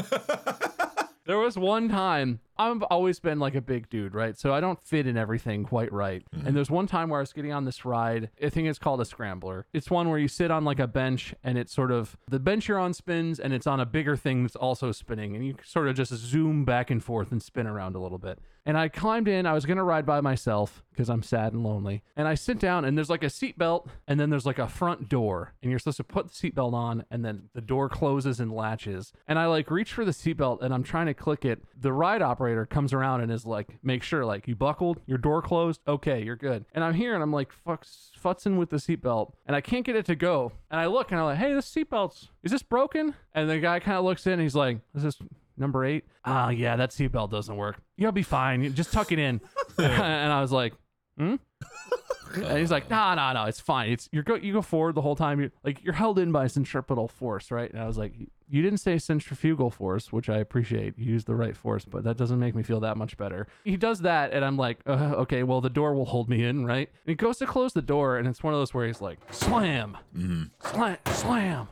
There was one time, I've always been like a big dude, right? So I don't fit in everything quite right. Mm-hmm. And there's one time where I was getting on this ride. I think it's called a scrambler. It's one where you sit on like a bench and it's sort of, the bench you're on spins and it's on a bigger thing that's also spinning. And you sort of just zoom back and forth and spin around a little bit. And I climbed in, I was going to ride by myself because I'm sad and lonely. And I sit down and there's like a seatbelt and then there's like a front door. And you're supposed to put the seatbelt on and then the door closes and latches. And I like reach for the seatbelt and I'm trying to click it. The ride operator comes around and is like, make sure like you buckled, your door closed. Okay, you're good. And I'm here and I'm like, fuck, futzing with the seatbelt and I can't get it to go. And I look and I'm like, hey, this seatbelt's, is this broken? And the guy kind of looks in and he's like, is this number eight? Ah, yeah, that seatbelt doesn't work. You'll be fine. You just tuck it in. And I was like, hmm? And he's like, no, no, no, it's fine. It's you're go you go forward the whole time. You like you're held in by centripetal force, right? And I was like, you didn't say centrifugal force, which I appreciate. You used the right force, but that doesn't make me feel that much better. He does that, and I'm like, uh, okay, well the door will hold me in, right? And he goes to close the door, and it's one of those where he's like, slam, Mm-hmm. slam, slam,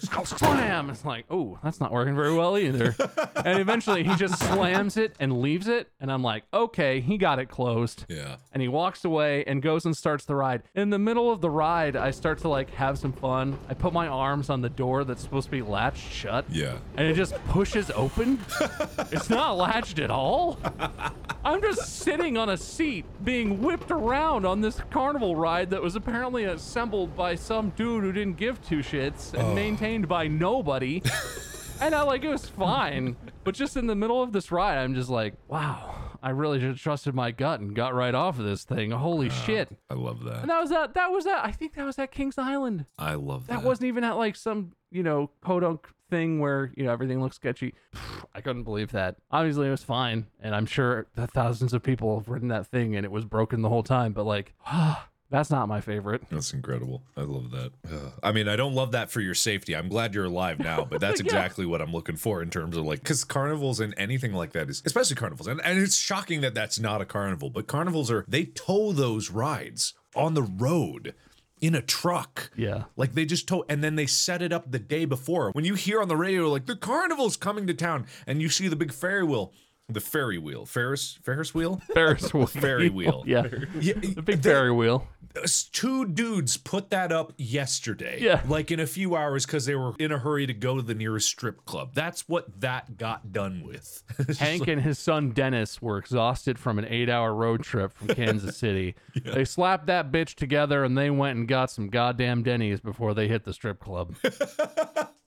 slam. It's like, oh, that's not working very well either. And eventually he just slams it and leaves it, and I'm like, okay, he got it closed. Yeah. And he walks away and goes and starts the ride. In the middle of the ride, I start to like have some fun. I put my arms on the door that's supposed to be latched shut. Yeah. And it just pushes open. It's not latched at all. I'm just sitting on a seat being whipped around on this carnival ride that was apparently assembled by some dude who didn't give two shits and Oh. maintained by nobody. And I like, it was fine. But just in the middle of this ride, I'm just like, wow, I really just trusted my gut and got right off of this thing. Holy shit. I love that. And that was that, that was that, I think that was at Kings Island. I love that. That wasn't even at like some, you know, podunk thing where, you know, everything looks sketchy. I couldn't believe that. Obviously, it was fine. And I'm sure that thousands of people have ridden that thing and it was broken the whole time. But like, that's not my favorite. That's incredible. I love that. Ugh. I mean, I don't love that for your safety. I'm glad you're alive now, but that's exactly what I'm looking for in terms of like, because carnivals and anything like that is, especially carnivals, and, and it's shocking that that's not a carnival, but carnivals are, they tow those rides on the road in a truck. Yeah. Like they just tow, and then they set it up the day before. When you hear on the radio, like the carnival's coming to town, and you see the big ferry wheel, the ferry wheel, Ferris, Ferris wheel? Ferris wheel. Ferry wheel. Yeah. Yeah, The big ferry wheel. two dudes put that up yesterday. Yeah. Like in a few hours because they were in a hurry to go to the nearest strip club. That's what that got done with. Hank and his son Dennis were exhausted from an eight hour road trip from Kansas City. Yeah. They slapped that bitch together and they went and got some goddamn Denny's before they hit the strip club.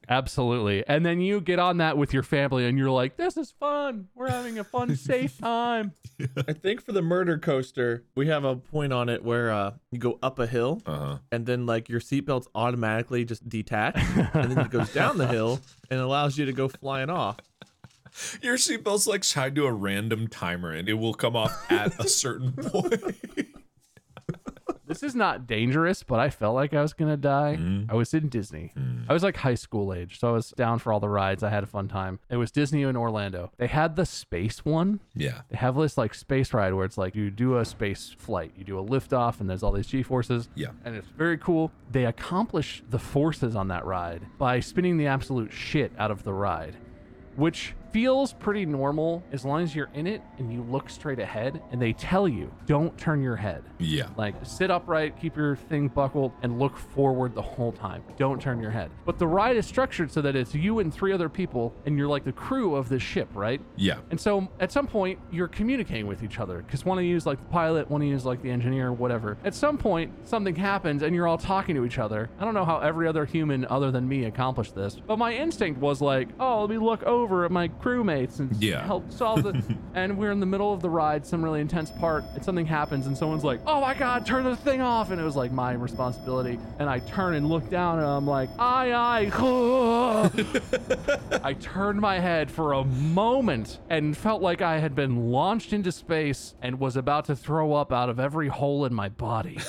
Absolutely. And then you get on that with your family and you're like, this is fun. We're having a fun, safe time. I think for the murder coaster, we have a point on it where uh, you go up a hill Uh-huh. and then like your seatbelts automatically just detach and then it goes down the hill and allows you to go flying off. Your seatbelt's like tied to a random timer and it will come off at a certain point. This is not dangerous, but I felt like I was going to die. Mm. I was in Disney. Mm. I was like high school age, so I was down for all the rides. I had a fun time. It was Disney in Orlando. They had the space one. Yeah. They have this like space ride where it's like you do a space flight, you do a liftoff, and there's all these G-forces. Yeah. And it's very cool. They accomplish the forces on that ride by spinning the absolute shit out of the ride, which feels pretty normal as long as you're in it and you look straight ahead and they tell you, don't turn your head. Yeah. Like, sit upright, keep your thing buckled, and look forward the whole time. Don't turn your head. But the ride is structured so that it's you and three other people, and you're like the crew of the ship, right? Yeah. And so at some point, you're communicating with each other because one of you is like the pilot, one of you is like the engineer, whatever. At some point, something happens and you're all talking to each other. I don't know how every other human other than me accomplished this, but my instinct was like, oh, let me look over at my crewmates and Yeah. help solve the... And we're in the middle of the ride, some really intense part, and something happens and someone's like, oh my God, turn the thing off. And it was like my responsibility. And I turn and look down and I'm like, aye, aye. I turned my head for a moment and felt like I had been launched into space and was about to throw up out of every hole in my body.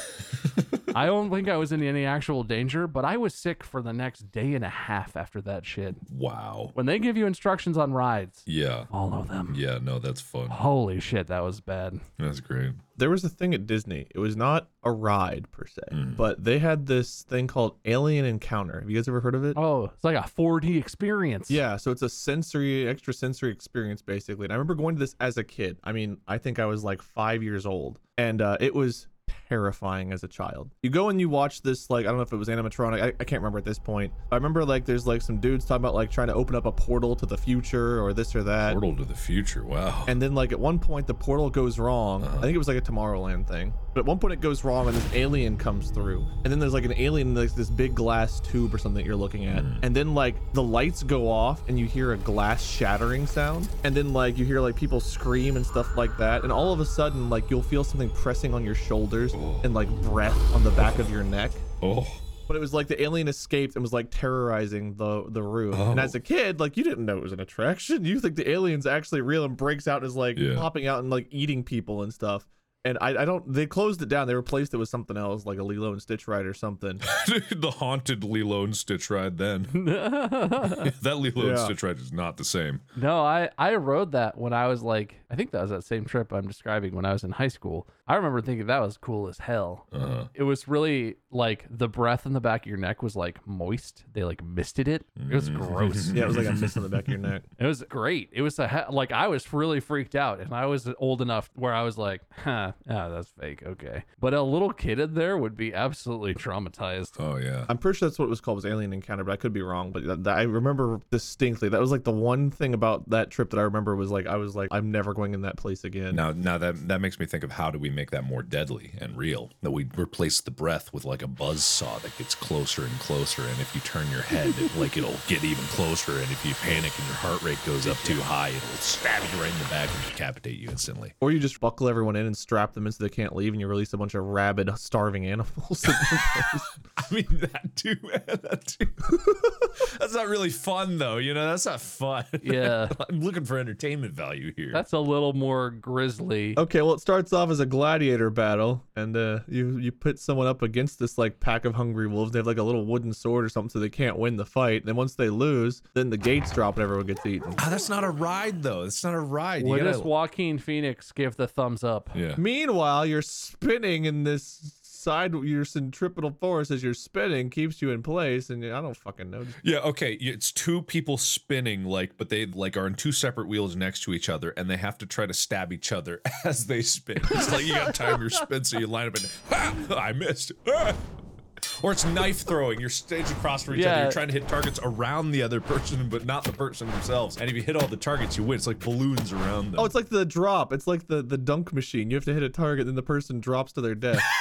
I don't think I was in any actual danger, but I was sick for the next day and a half after that shit. Wow. When they give you instructions on rides, Yeah. follow them. Yeah, no, that's fun. Holy shit, that was bad. That's great. There was a thing at Disney. It was not a ride per se, Mm. but they had this thing called Alien Encounter. Have you guys ever heard of it? Oh, it's like a four D experience. Yeah, so it's a sensory, extra sensory experience basically. And I remember going to this as a kid. I mean, I think I was like five years old, and uh, it was terrifying as a child. You go and you watch this, like, I don't know if it was animatronic, I, I can't remember at this point. I remember like there's like some dudes talking about like trying to open up a portal to the future or this or that. Portal to the future. Wow. And then like at one point the portal goes wrong. Uh-huh. I think it was like a Tomorrowland thing. But at one point it goes wrong and this alien comes through. And then there's like an alien in like this big glass tube or something that you're looking at. Mm. And then like the lights go off and you hear a glass shattering sound. And then like you hear like people scream and stuff like that. And all of a sudden like you'll feel something pressing on your shoulders Oh. and like breath on the back of your neck. Oh. But it was like the alien escaped and was like terrorizing the the room. Oh. And as a kid, like you didn't know it was an attraction. You think the alien's actually real and breaks out and is like Yeah. popping out and like eating people and stuff. And I, I don't, they closed it down. They replaced it with something else, like a Lilo and Stitch ride or something. The haunted Lilo and Stitch ride then. That Lilo and Yeah. Stitch ride is not the same. No, I, I rode that when I was like, I think that was that same trip I'm describing when I was in high school. I remember thinking that was cool as hell. Uh-huh. It was really like the breath in the back of your neck was like moist. They like misted it. It was gross. Yeah, it was like a mist on the back of your neck. It was great. It was a he- like I was really freaked out, and I was old enough where I was like, "Huh, yeah, that's fake." Okay, but a little kid in there would be absolutely traumatized. Oh, yeah. I'm pretty sure that's what it was called, was Alien Encounter, but I could be wrong. But that, that- I remember distinctly. That was like the one thing about that trip that I remember was like, I was like, I'm never going in that place again. Now, now that that makes me think of how do we make that more deadly and real? That we replace the breath with like a buzz saw that gets closer and closer, and if you turn your head, it, like it'll get even closer, and if you panic and your heart rate goes up too high, it'll stab you right in the back and decapitate you instantly. Or you just buckle everyone in and strap them in so they can't leave, and you release a bunch of rabid, starving animals. I mean, that too, man. That too. That's not really fun, though. You know, that's not fun. Yeah. I'm looking for entertainment value here. That's a little more grisly. Okay, well, it starts off as a gladiator battle, and uh, you you put someone up against this like pack of hungry wolves. They have like a little wooden sword or something, so they can't win the fight. And then once they lose, then the gates drop and everyone gets eaten. Ah, that's not a ride, though. It's not a ride. You What gotta- does Joaquin Phoenix give the thumbs up? yeah. Meanwhile, you're spinning in this side. Your centripetal force as you're spinning keeps you in place, and I don't fucking know. Yeah, okay. It's two people spinning, like, but they like are on two separate wheels next to each other, and they have to try to stab each other as they spin. It's like you got to time your spin, so you line up and ah, I missed. Ah! Or it's knife throwing. You're staged across from each other. Yeah. You're trying to hit targets around the other person, but not the person themselves. And if you hit all the targets, you win. It's like balloons around them. Oh, it's like the drop. It's like the the dunk machine. You have to hit a target, then the person drops to their death.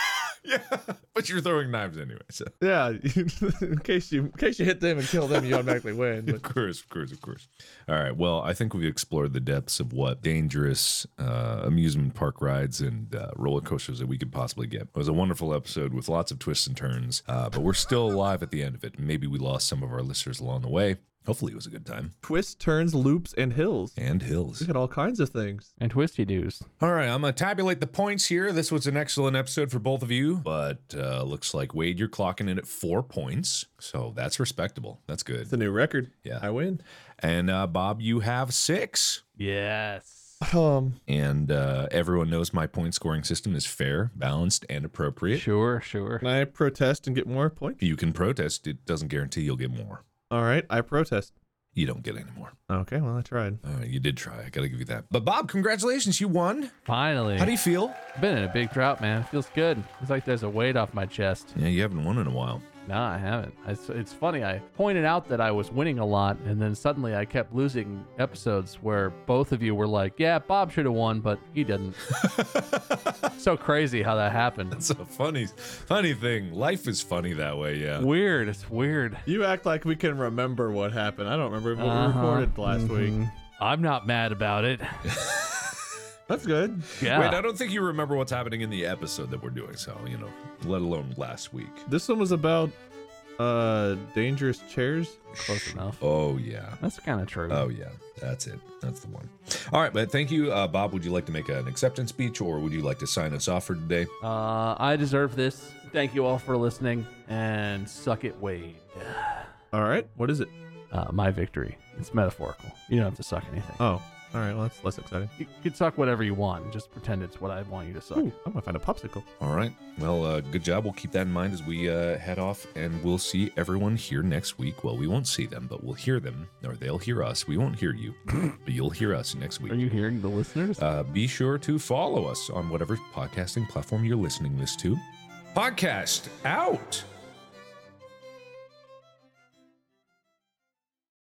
Yeah, but you're throwing knives anyway, so. Yeah, in case you in case you hit them and kill them, you automatically win. Of course, of course, of course. All right, well, I think we've explored the depths of what dangerous uh, amusement park rides and uh, roller coasters that we could possibly get. It was a wonderful episode with lots of twists and turns, uh, but we're still alive at the end of it. Maybe we lost some of our listeners along the way. Hopefully it was a good time. Twists, turns, loops, and hills. And hills. We had all kinds of things. And twisty doos. All right, I'm going to tabulate the points here. This was an excellent episode for both of you, but uh, looks like, Wade, you're clocking in at four points. So that's respectable. That's good. It's a new record. Yeah. I win. And uh, Bob, you have six. Yes. Um, And uh, everyone knows my point scoring system is fair, balanced, and appropriate. Sure, sure. Can I protest and get more points? You can protest. It doesn't guarantee you'll get more. All right, I protest. You don't get any more. Okay, well, I tried. Uh, you did try. I got to give you that. But Bob, congratulations. You won. Finally. How do you feel? Been in a big drought, man. It feels good. It's like there's a weight off my chest. Yeah, you haven't won in a while. No, I haven't. It's, it's funny. I pointed out that I was winning a lot, and then suddenly I kept losing episodes where both of you were like, yeah, Bob should have won, but he didn't. So crazy how that happened. It's a funny, funny thing. Life is funny that way, yeah. Weird. It's weird. You act like we can remember what happened. I don't remember what Uh-huh. we recorded last Mhm. week. I'm not mad about it. That's good. Yeah. Wait, I don't think you remember what's happening in the episode that we're doing, so, you know, let alone last week. This one was about uh dangerous chairs. Close enough. Oh, yeah. That's kind of true. Oh, yeah. That's it. That's the one. All right, but thank you. Uh, Bob, would you like to make an acceptance speech, or would you like to sign us off for today? Uh, I deserve this. Thank you all for listening, and suck it, Wade. All right, what is it? Uh, my victory. It's metaphorical. You don't have to suck anything. Oh, all right. Well, that's less exciting. You can suck whatever you want. Just pretend it's what I want you to suck. Ooh, I'm gonna find a popsicle. All right. Well, uh, good job. We'll keep that in mind as we uh, head off, and we'll see everyone here next week. Well, we won't see them, but we'll hear them, or they'll hear us. We won't hear you, but you'll hear us next week. Are you hearing the listeners? Uh, be sure to follow us on whatever podcasting platform you're listening this to. Podcast out.